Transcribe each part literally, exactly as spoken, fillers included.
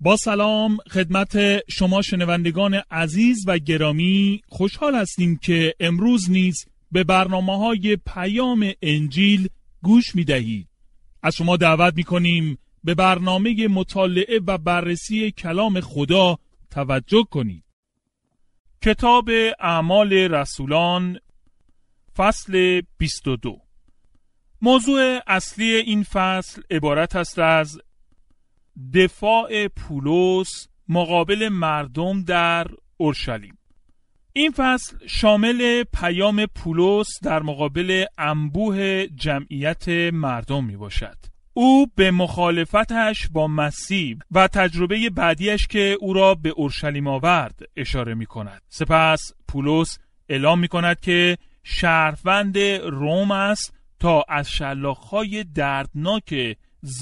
با سلام خدمت شما شنوندگان عزیز و گرامی، خوشحال هستیم که امروز نیز به برنامه‌های پیام انجیل گوش می‌دهید. از شما دعوت می‌کنیم به برنامه مطالعه و بررسی کلام خدا توجه کنید. کتاب اعمال رسولان فصل بیست و دو. موضوع اصلی این فصل عبارت است از دفاع پولس مقابل مردم در اورشلیم. این فصل شامل پیام پولس در مقابل انبوه جمعیت مردم می باشد. او به مخالفتش با مسیح و تجربه بعدیش که او را به اورشلیم آورد اشاره می کند. سپس پولس اعلام می کند که شهروند روم است تا از شلاخ‌های دردناک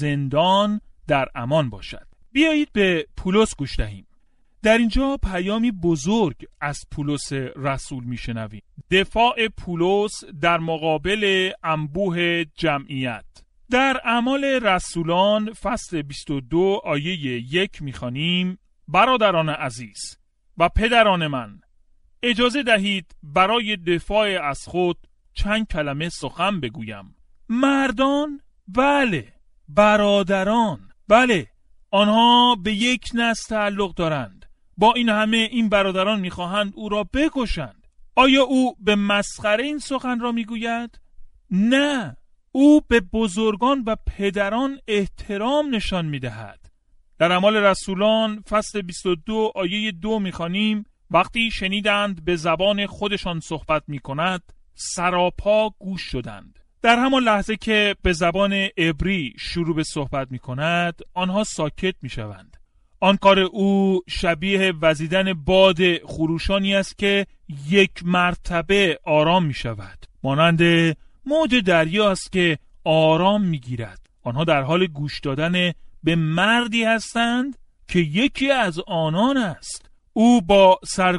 زندان در امان باشد. بیایید به پولس گوش دهیم. در اینجا پیامی بزرگ از پولس رسول میشنویم. دفاع پولس در مقابل انبوه جمعیت. در اعمال رسولان فصل بیست و دو آیه یک میخوانیم: برادران عزیز و پدران من، اجازه دهید برای دفاع از خود چند کلمه سخن بگویم. مردان، بله. برادران، بله. آنها به یک نسل تعلق دارند. با این همه این برادران میخواهند او را بکشند. آیا او به مسخره این سخن را میگوید؟ نه، او به بزرگان و پدران احترام نشان میدهد. در اعمال رسولان فصل بیست و دو آیه دو میخوانیم: وقتی شنیدند به زبان خودشان صحبت میکند، سراپا گوش شدند. در همان لحظه که به زبان عبری شروع به صحبت می کند، آنها ساکت می شوند. آن کار او شبیه وزیدن باد خروشانی است که یک مرتبه آرام می شود. مانند موج دریا است که آرام می گیرد. آنها در حال گوش دادن به مردی هستند که یکی از آنان است. او با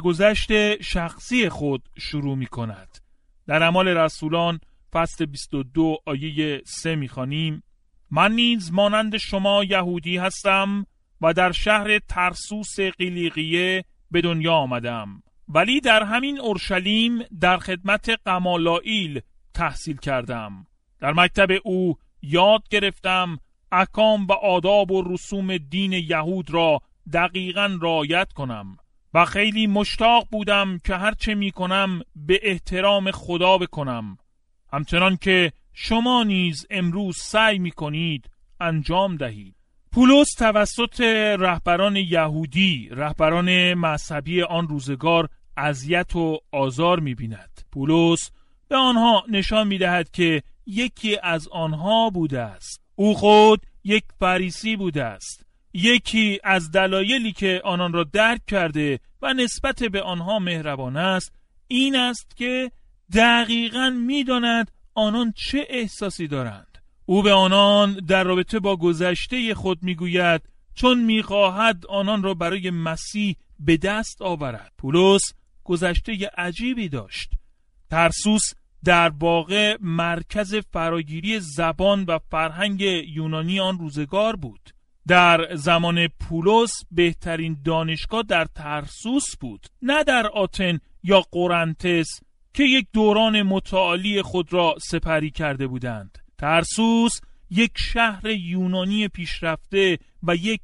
سرگذشت شخصی خود شروع می کند. در اعمال رسولان فصل بیست و دو آیه سه میخوانیم: من نیز مانند شما یهودی هستم و در شهر ترسوس قیلیقیه به دنیا آمدم، ولی در همین اورشلیم در خدمت غمالائیل تحصیل کردم. در مکتب او یاد گرفتم احکام و آداب و رسوم دین یهود را دقیقاً رعایت کنم و خیلی مشتاق بودم که هرچه میکنم به احترام خدا بکنم، همچنان که شما نیز امروز سعی می‌کنید انجام دهید. پولس توسط رهبران یهودی، رهبران مذهبی آن روزگار اذیت و آزار می‌بیند. پولس به آنها نشان می‌دهد که یکی از آنها بوده است. او خود یک فریسی بوده است. یکی از دلایلی که آنان را درک کرده و نسبت به آنها مهربان است این است که دقیقاً می‌داند آنان چه احساسی دارند. او به آنان در رابطه با گذشته خود می‌گوید چون می‌خواهد آنان را برای مسیح به دست آورد. پولس گذشته عجیبی داشت. ترسوس در واقع مرکز فراگیری زبان و فرهنگ یونانی آن روزگار بود. در زمان پولس بهترین دانشگاه در ترسوس بود، نه در آتن یا قرنتس که یک دوران متعالی خود را سپری کرده بودند. ترسوس یک شهر یونانی پیشرفته و یک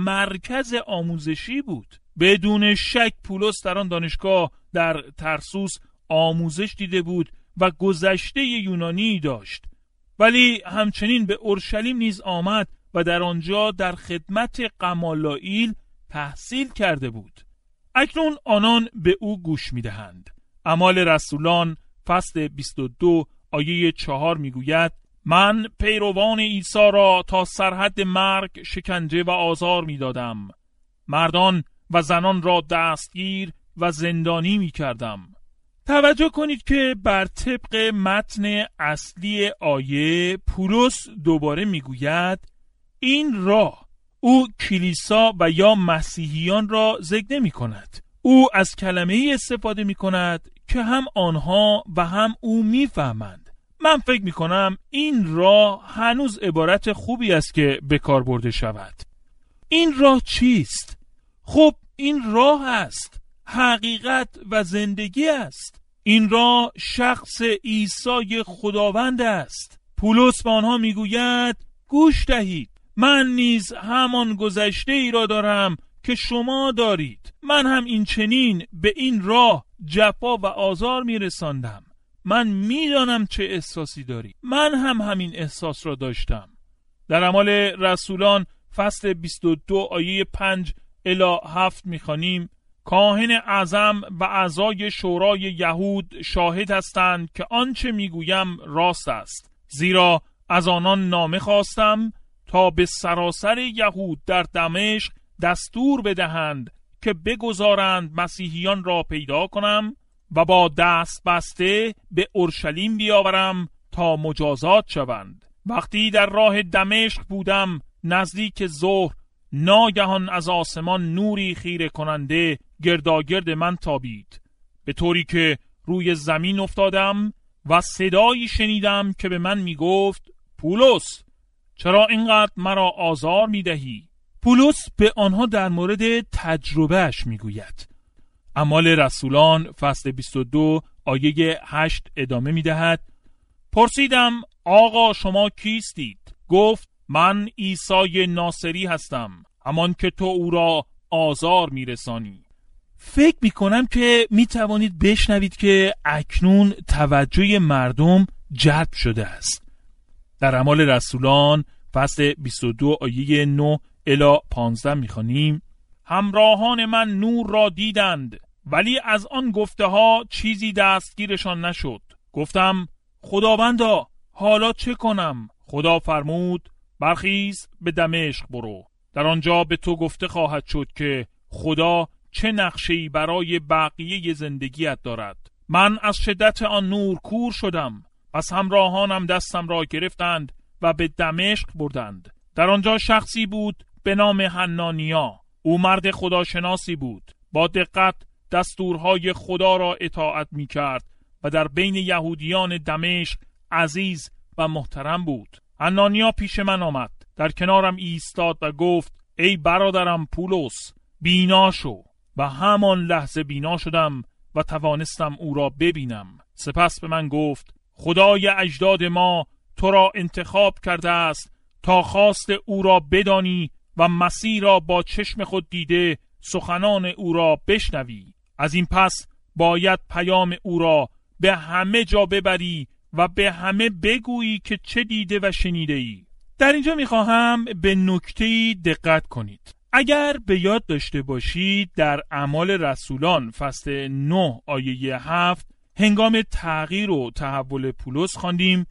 مرکز آموزشی بود. بدون شک پولس در آن دانشگاه در ترسوس آموزش دیده بود و گذشته یونانی داشت، ولی همچنین به اورشلیم نیز آمد و در آنجا در خدمت غمالائیل تحصیل کرده بود. اکنون آنان به او گوش می‌دهند. اعمال رسولان فصل بیست و دو آیه چهار میگوید: من پیروان عیسی را تا سرحد مرگ شکنجه و آزار میدادم، مردان و زنان را دستگیر و زندانی میکردم. توجه کنید که بر طبق متن اصلی آیه پولس دوباره میگوید این راه. او کلیسا و یا مسیحیان را ذکر نمی کند. او از کلمه‌ای استفاده می کند که هم آنها و هم او می فهمند. من فکر می کنم این راه هنوز عبارت خوبی است که به کار برده شود. این راه چیست؟ خب این راه است، حقیقت و زندگی است. این راه شخص عیسی خداوند است. پولس به آنها میگوید گوش دهید، من نیز همان گذشته ای را دارم که شما دارید. من هم این چنین به این راه جفا و آزار میرساندم. من میدانم چه احساسی داری. من هم همین احساس را داشتم. در اعمال رسولان فصل بیست و دو آیه پنج الی هفت میخوانیم کاهن اعظم و اعضای شورای یهود شاهد هستند که آنچه میگویم راست است، زیرا از آنان نامه خواستم تا به سراسر یهود در دمشق دستور بدهند که بگذارند مسیحیان را پیدا کنم و با دست بسته به اورشلیم بیاورم تا مجازات شوند. وقتی در راه دمشق بودم نزدیک ظهر، ناگهان از آسمان نوری خیره کننده گرداگرد من تابید، به طوری که روی زمین افتادم و صدایی شنیدم که به من می گفت پولس، چرا اینقدر مرا آزار می دهی؟ پولس به آنها در مورد تجربهش می گوید. اعمال رسولان فصل بیست و دو آیه هشت ادامه می دهد پرسیدم آقا شما کیستید؟ گفت من عیسی ناصری هستم، همان که تو او را آزار می رسانی. فکر می کنم که می توانید بشنوید که اکنون توجه مردم جلب شده است. در اعمال رسولان فصل بیست و دو آیه نه الی پانزده می خوانیم همراهان من نور را دیدند، ولی از آن گفته ها چیزی دستگیرشان نشد. گفتم خداوندا حالا چه کنم؟ خدا فرمود برخیز به دمشق برو، در آنجا به تو گفته خواهد شد که خدا چه نقشه‌ای برای بقیه زندگیت دارد. من از شدت آن نور کور شدم، پس همراهانم دستم را گرفتند و به دمشق بردند. در آنجا شخصی بود به نام حنانیا. او مرد خداشناسی بود، با دقت دستورهای خدا را اطاعت می کرد و در بین یهودیان دمشق عزیز و محترم بود. حنانیا پیش من آمد، در کنارم ایستاد و گفت ای برادرم پولس، بینا شو. و همان لحظه بینا شدم و توانستم او را ببینم. سپس به من گفت خدای اجداد ما تو را انتخاب کرده است تا خواست او را بدانی و مسیح را با چشم خود دیده سخنان او را بشنوی. از این پس باید پیام او را به همه جا ببری و به همه بگویی که چه دیده و شنیده ای. در اینجا میخواهم به نکته‌ای دقت کنید. اگر به یاد داشته باشید در اعمال رسولان فصل نه آیه هفت هنگام تغییر و تحول پولس خواندیم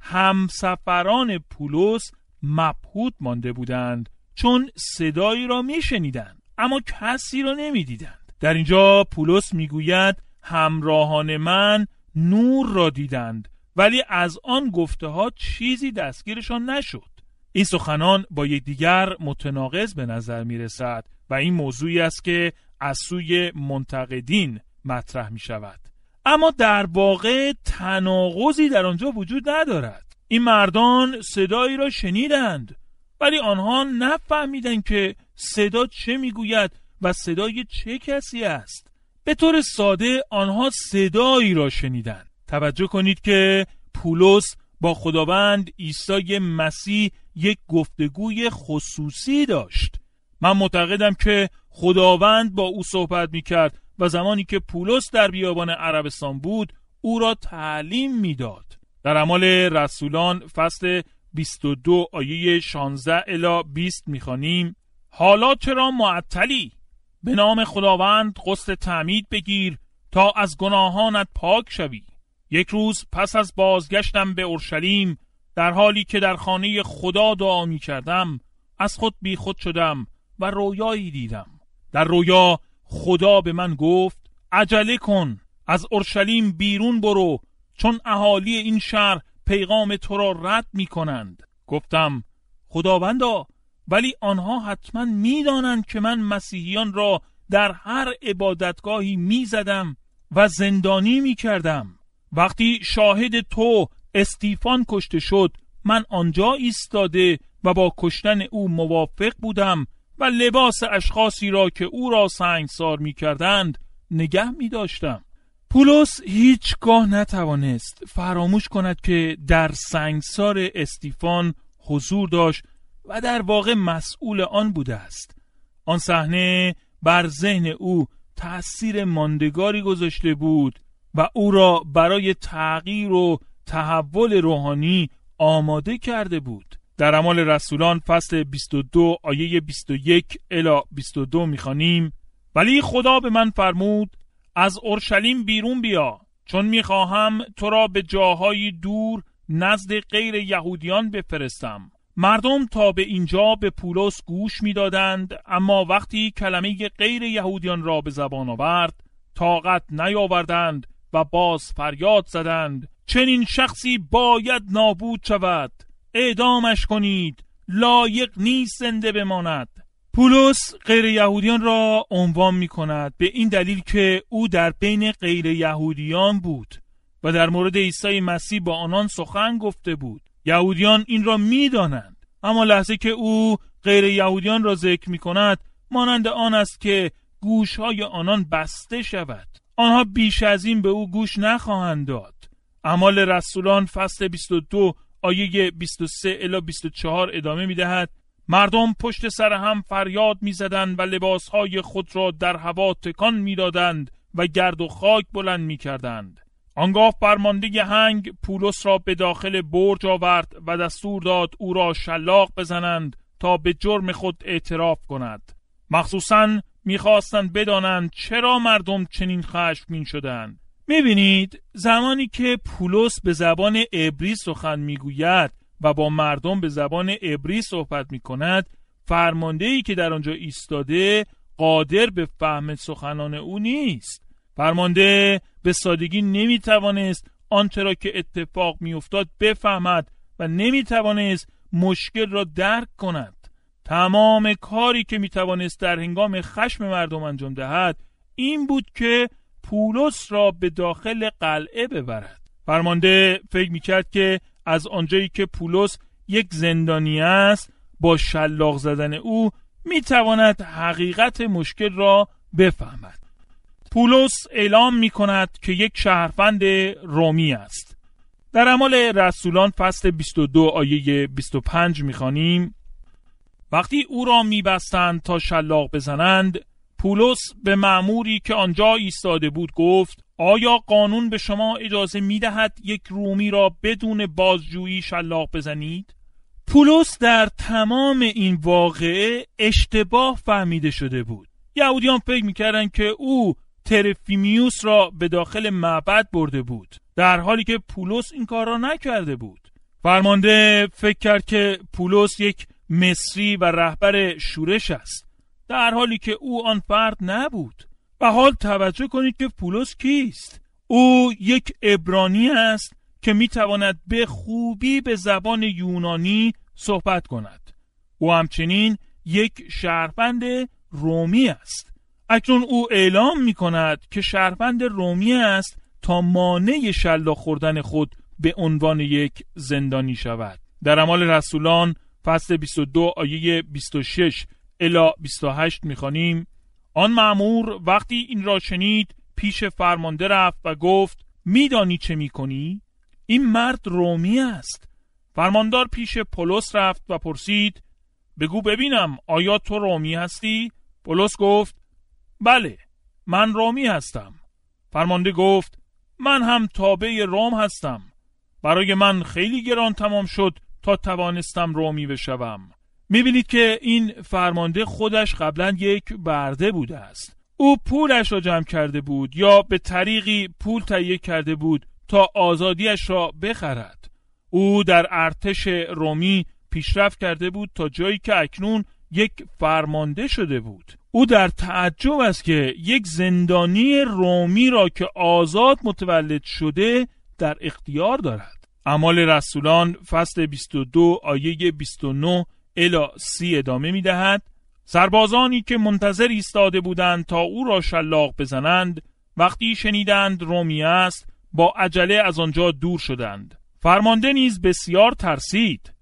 همسفران پولس مبهوت مانده بودند، چون صدایی را میشنیدند اما کسی را نمیدیدند. در اینجا پولس میگوید همراهان من نور را دیدند، ولی از آن گفته ها چیزی دستگیرشان نشد. این سخنان با یکدیگر متناقض به نظر می رسد و این موضوعی است که از سوی منتقدین مطرح می شود. اما در واقع تناقضی در آنجا وجود ندارد. این مردان صدایی را شنیدند، ولی آنها نفهمیدند که صدا چه می گوید و صدای چه کسی است. به طور ساده آنها صدایی را شنیدند. توجه کنید که پولس با خداوند عیسی مسیح یک گفتگوی خصوصی داشت. من معتقدم که خداوند با او صحبت میکرد و زمانی که پولس در بیابان عربستان بود او را تعلیم میداد. در اعمال رسولان فصل بیست و دو آیه شانزده الی بیست میخوانیم حالا چرا معطلی؟ به نام خداوند غسل تعمید بگیر تا از گناهانت پاک شوی. یک روز پس از بازگشتم به اورشلیم، در حالی که در خانه خدا دعا می کردم، از خود بی خود شدم و رویایی دیدم. در رویا خدا به من گفت عجله کن، از اورشلیم بیرون برو، چون اهالی این شهر پیغام تو را رد می کنند. گفتم خداوندا، ولی آنها حتما می دانند که من مسیحیان را در هر عبادتگاهی می زدم و زندانی می کردم. وقتی شاهد تو استیفان کشته شد من آنجا ایستاده و با کشتن او موافق بودم و لباس اشخاصی را که او را سنگسار می کردند نگه می داشتم. پولس هیچگاه نتوانست فراموش کند که در سنگسار استیفان حضور داشت و در واقع مسئول آن بوده است. آن صحنه بر ذهن او تأثیر ماندگاری گذاشته بود و او را برای تغییر و تحول روحانی آماده کرده بود. در اعمال رسولان فصل بیست و دو آیه بیست و یک الی بیست و دو می‌خوانیم: ولی خدا به من فرمود از اورشلیم بیرون بیا، چون می‌خواهم تو را به جاهای دور نزد غیر یهودیان بفرستم. مردم تا به اینجا به پولس گوش می‌دادند، اما وقتی کلمه غیر یهودیان را به زبان آورد طاقت نیاوردند و باز فریاد زدند: چنین شخصی باید نابود شود، اعدامش کنید، لایق نیست زنده بماند. پولس غیر یهودیان را عنوان می کند به این دلیل که او در بین غیر یهودیان بود و در مورد عیسی مسیح با آنان سخن گفته بود. یهودیان این را می دانند، اما لحظه که او غیر یهودیان را ذکر می کند مانند آن است که گوشهای آنان بسته شود. آنها بیش از این به او گوش نخواهند داد. اعمال رسولان فصل بیست و دو آیه بیست و سه الی بیست و چهار ادامه می دهد: مردم پشت سر هم فریاد می زدند و لباسهای خود را در هوا تکان می دادند و گرد و خاک بلند می کردند. آنگاه فرمانده هنگ پولس را به داخل برج آورد و دستور داد او را شلاق بزنند تا به جرم خود اعتراف کند. مخصوصاً می خواستند بدانند چرا مردم چنین خشمگین شدند. می بینید زمانی که پولس به زبان عبری سخن می گوید و با مردم به زبان عبری صحبت می کند، فرماندهی که در آنجا ایستاده قادر به فهم سخنان او نیست. فرمانده به سادگی نمی توانست آنچه را که اتفاق می افتاد بفهمد و نمی توانست مشکل را درک کند. تمام کاری که می توانست در هنگام خشم مردم انجام دهد این بود که پولس را به داخل قلعه ببرد. فرمانده فکر می کرد که از آنجایی که پولس یک زندانی است با شلاق زدن او می تواند حقیقت مشکل را بفهمد. پولس اعلام می کند که یک شهروند رومی است. در اعمال رسولان فصل بیست و دو آیه بیست و پنج می خوانیم: وقتی او را می بستند تا شلاق بزنند، پولس به مأموری که آنجا ایستاده بود گفت: آیا قانون به شما اجازه می دهد یک رومی را بدون بازجویی شلاق بزنید؟ پولس در تمام این واقعه اشتباه فهمیده شده بود. یهودیان فکر می کردند که او ترفیمیوس را به داخل معبد برده بود، در حالی که پولس این کار را نکرده بود. فرمانده فکر کرد که پولس یک مصری و رهبر شورش است، در حالی که او آن فرد نبود. و حال توجه کنید که پولس کیست؟ او یک عبرانی است که میتواند به خوبی به زبان یونانی صحبت کند. او همچنین یک شهروند رومی است. اکنون او اعلام میکند که شهروند رومی است تا مانع شلاق خوردن خود به عنوان یک زندانی شود. در اعمال رسولان فصل بیست و دو آیه بیست و شش الی بیست و هشت میخوانیم: آن مأمور وقتی این را شنید پیش فرمانده رفت و گفت: میدانی چه میکنی؟ این مرد رومی است. فرماندار پیش پولس رفت و پرسید: بگو ببینم آیا تو رومی هستی؟ پولس گفت: بله، من رومی هستم. فرمانده گفت: من هم تابع روم هستم. برای من خیلی گران تمام شد تا توانستم رومی بشوم. میبینید که این فرمانده خودش قبلا یک برده بوده است. او پولش را جمع کرده بود یا به طریقی پول تهیه کرده بود تا آزادیش را بخرد. او در ارتش رومی پیشرفت کرده بود تا جایی که اکنون یک فرمانده شده بود. او در تعجب است که یک زندانی رومی را که آزاد متولد شده در اختیار دارد. اعمال رسولان فصل بیست و دو آیه بیست و نه الی سی ادامه می دهد: سربازانی که منتظر ایستاده بودند تا او را شلاق بزنند، وقتی شنیدند رومی است با عجله از آنجا دور شدند. فرمانده نیز بسیار ترسید،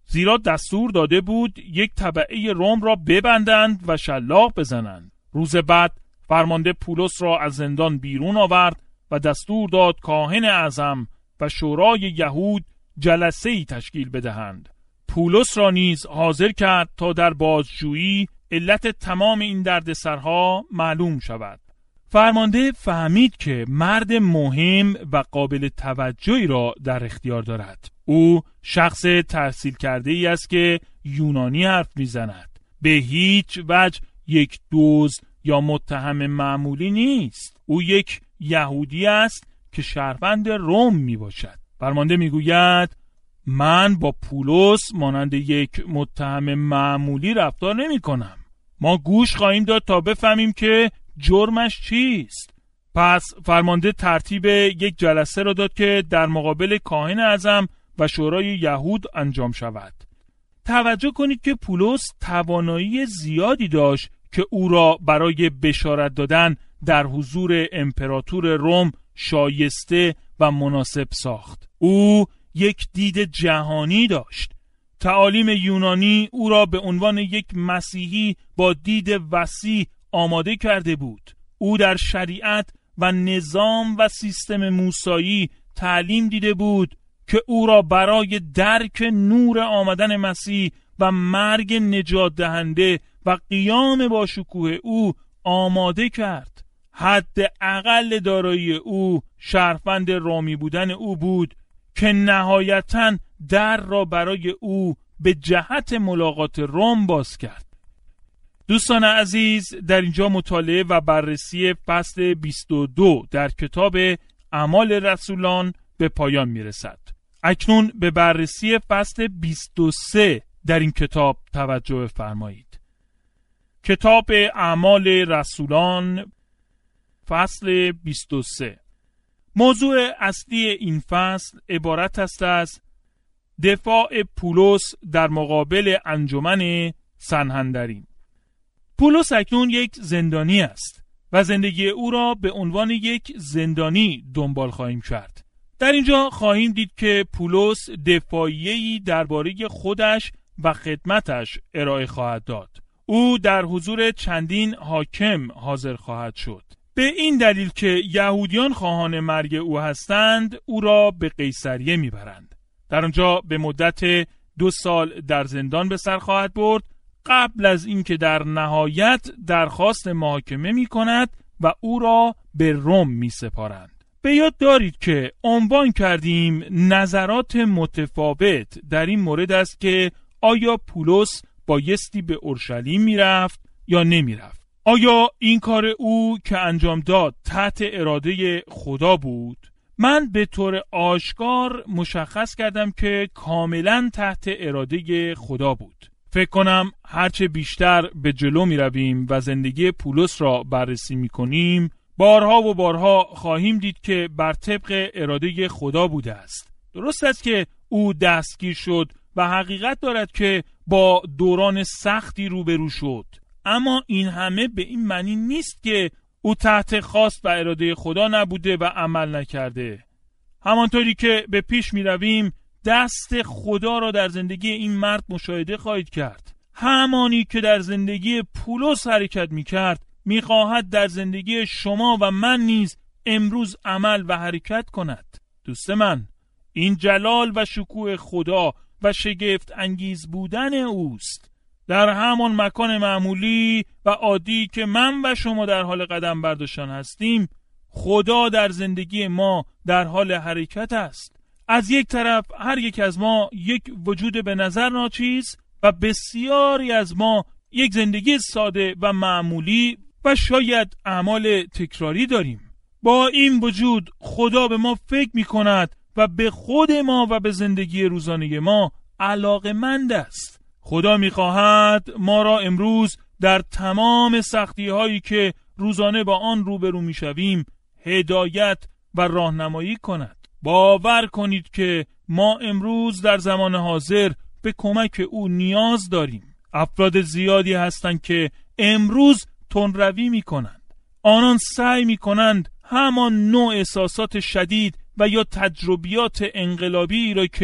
زیرا دستور داده بود یک تبعه روم را ببندند و شلاق بزنند. روز بعد فرمانده پولس را از زندان بیرون آورد و دستور داد کاهن اعظم و شورای یهود جلسه‌ای تشکیل بدهند. پولس را نیز حاضر کرد تا در بازجویی علت تمام این دردسرها معلوم شود. فرمانده فهمید که مرد مهم و قابل توجهی را در اختیار دارد. او شخص تحصیل کرده ای است که یونانی حرف میزند. به هیچ وجه یک دزد یا متهم معمولی نیست. او یک یهودی است که شهروند روم می باشد. فرمانده می گوید من با پولس مانند یک متهم معمولی رفتار نمی کنم. ما گوش خواهیم داد تا بفهمیم که جرمش چیست. پس فرمانده ترتیب یک جلسه را داد که در مقابل کاهن اعظم و شورای یهود انجام شود. توجه کنید که پولس توانایی زیادی داشت که او را برای بشارت دادن در حضور امپراتور روم شایسته و مناسب ساخت. او یک دید جهانی داشت. تعالیم یونانی او را به عنوان یک مسیحی با دید وسیع آماده کرده بود. او در شریعت و نظام و سیستم موسایی تعلیم دیده بود که او را برای درک نور آمدن مسیح و مرگ نجات دهنده و قیام با شکوه او آماده کرد. حد اقل دارایی او شهروند رومی بودن او بود که نهایتاً در را برای او به جهت ملاقات روم باز کرد. دوستان عزیز، در اینجا مطالعه و بررسی فصل بیست و دو در کتاب اعمال رسولان به پایان میرسد. اکنون به بررسی فصل بیست و سه در این کتاب توجه فرمایید. کتاب اعمال رسولان فصل بیست و سه. موضوع اصلی این فصل عبارت است از دفاع پولس در مقابل انجمن سنهدرین. پولس اکنون یک زندانی است و زندگی او را به عنوان یک زندانی دنبال خواهیم کرد. در اینجا خواهیم دید که پولس دفاعیه‌ای درباره خودش و خدمتش ارائه خواهد داد. او در حضور چندین حاکم حاضر خواهد شد. به این دلیل که یهودیان خواهان مرگ او هستند، او را به قیصریه میبرند. در آنجا به مدت دو سال در زندان به سر خواهد برد قبل از اینکه در نهایت درخواست محاکمه می کند و او را به روم می سپارند. به یاد دارید که عنوان کردیم نظرات متفاوت در این مورد است که آیا پولس بایستی به اورشلیم می رفت یا نمی رفت. آیا این کار او که انجام داد تحت اراده خدا بود؟ من به طور آشکار مشخص کردم که کاملا تحت اراده خدا بود. فکر کنم هرچه بیشتر به جلو می رویم و زندگی پولس را بررسی می کنیم، بارها و بارها خواهیم دید که بر طبق اراده خدا بوده است. درست است که او دستگیر شد و حقیقت دارد که با دوران سختی روبرو شد، اما این همه به این معنی نیست که او تحت خواست و اراده خدا نبوده و عمل نکرده. همانطوری که به پیش می رویم دست خدا را در زندگی این مرد مشاهده خواهید کرد. همانی که در زندگی پولس حرکت می کرد می خواهد در زندگی شما و من نیز امروز عمل و حرکت کند. دوست من، این جلال و شکوه خدا و شگفت انگیز بودن اوست. در همان مکان معمولی و عادی که من و شما در حال قدم برداشتن هستیم، خدا در زندگی ما در حال حرکت است. از یک طرف هر یک از ما یک وجود به نظر ناچیز و بسیاری از ما یک زندگی ساده و معمولی و شاید اعمال تکراری داریم. با این وجود خدا به ما فکر می کند و به خود ما و به زندگی روزانه ما علاقه‌مند است. خدا می خواهد ما را امروز در تمام سختی هایی که روزانه با آن روبرو می شویم هدایت و راهنمایی کند. باور کنید که ما امروز در زمان حاضر به کمک او نیاز داریم. افراد زیادی هستند که امروز تندروی می کنند. آنان سعی می کنند همان نوع احساسات شدید و یا تجربیات انقلابی را که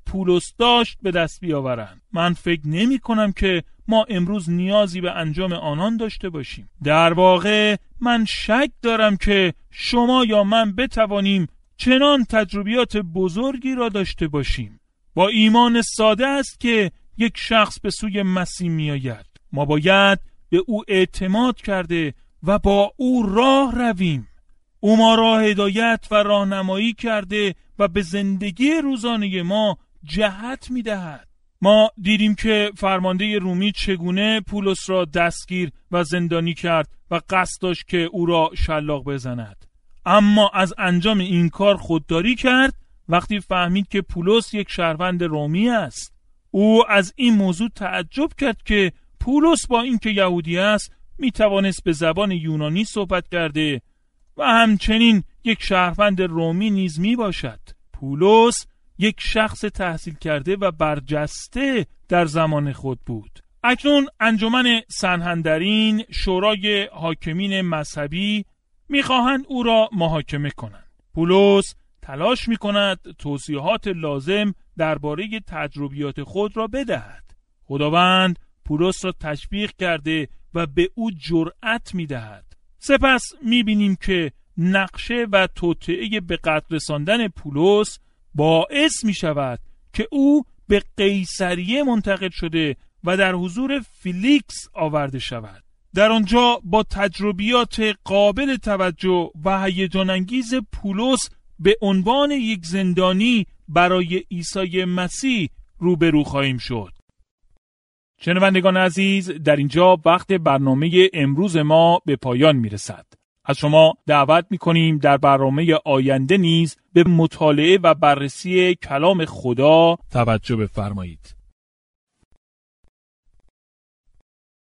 پولس داشت به دست بیاورند. من فکر نمی کنم که ما امروز نیازی به انجام آنان داشته باشیم. در واقع من شک دارم که شما یا من بتوانیم چنان تجربیات بزرگی را داشته باشیم. با ایمان ساده است که یک شخص به سوی مسیح می آید. ما باید به او اعتماد کرده و با او راه رویم. او ما را هدایت و راهنمایی کرده و به زندگی روزانه ما جهت می دهد. ما دیدیم که فرمانده رومی چگونه پولس را دستگیر و زندانی کرد و قصد داشت که او را شلاق بزند. اما از انجام این کار خودداری کرد وقتی فهمید که پولس یک شهروند رومی است. او از این موضوع تعجب کرد که پولس با اینکه یهودی است می توانست به زبان یونانی صحبت کرده و همچنین یک شهروند رومی نیز می باشد. پولس یک شخص تحصیل کرده و برجسته در زمان خود بود. اکنون انجمن سنهدرین، شورای حاکمین مذهبی میخواهند او را محاکمه کنند. پولس تلاش میکند توضیحات لازم درباره تجربیات خود را بدهد. خداوند پولس را تشویق کرده و به او جرأت میدهد. سپس میبینیم که نقشه و توطئه به قتل رساندن پولس باعث می شود که او به قیصریه منتقل شده و در حضور فیلیکس آورده شود. در آنجا با تجربیات قابل توجه و هیجان انگیز پولس به عنوان یک زندانی برای عیسی مسیح روبرو خواهیم شد. شنوندگان عزیز، در اینجا وقت برنامه امروز ما به پایان می رسد. از شما دعوت می‌کنیم در برنامه آینده نیز به مطالعه و بررسی کلام خدا توجه بفرمایید.